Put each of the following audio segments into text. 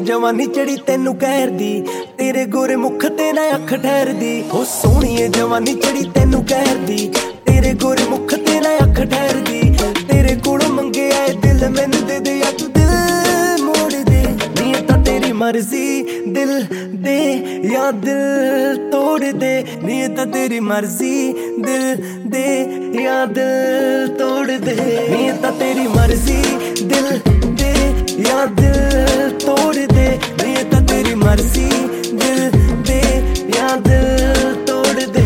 जवानी चढ़ी तेनू कहर दी, तेरे गोरे मुख ते ना अख ठहर दी। हो सोहणीए जवानी चढ़ी तेनू कहर दी, तेरे गोरे मुख ते ना अख ठहर दी। तेरे कोलों मंगे आए दिल मैनू दे दे, या तू दिल मोड़ दे। नी तां तेरी मर्जी, दिल दे या दिल तोड़ दे। नी तां तेरी मर्जी, दिल दे या दिल तोड़ दे। नी तां तेरी मर्जी, दिल दे या दिल तोड़ दे। नी तां तेरी मर्जी, दिल दे या दिल तोड़ दे।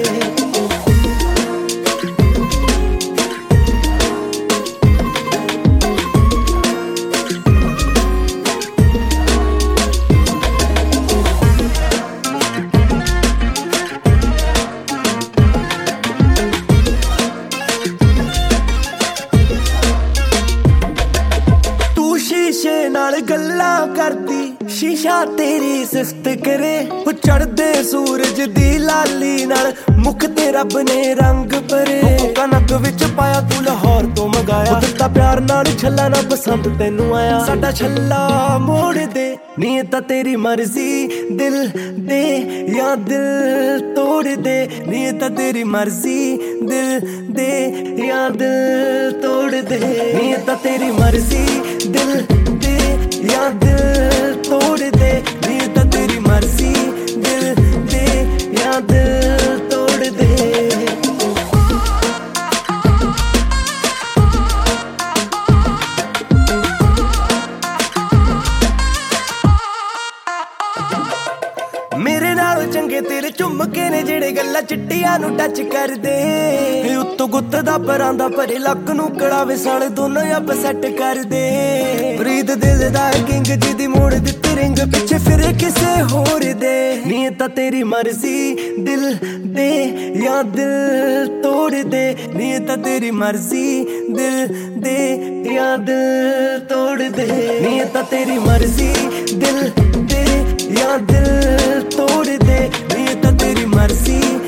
शीशे नाल गल्लां करदी, शीशा तेरी सिफत करे। वो चढ़दे सूरज दी लाली नाल मुख ते रब ने रंग भरे। कनक विच पाया तू लाहौर तो मंगाया, दिता प्यार नाल छल्ला ना पसंद तेनू आया। साडा छल्ला मोड़ दे। नी तां तेरी मर्जी, दिल दे या दिल तोड़ दे। नी तां तेरी मर्जी, दिल दे या दिल तोड़ दे। नी तां तेरी मर्जी, दिल दे या दिल तोड़ दे। नी तां तेरी मर्जी, दिल दे या दिल तोड़ दे। मेरे नालों चंगे तेरे झुमके ने जेड़े गल्लां चिट्टियां नू टच कर दे। उत्तों गुत्त दा परांदा भरे लक नू कड़ावे साले दोनों अब सैट कर दे। प्रीत दिल दा किंग जी दी मोड़ दित्ती रिंग, पिछे फिरे किसे होर दे। नी तां तेरी मर्जी, दिल दे या दिल तोड़ दे। नी तां तेरी मर्जी, दिल दे या दिल तोड़ दे। नी तां तेरी मर्जी, दिल दे या दिल तोड़ दे। नी तां तेरी मर्जी,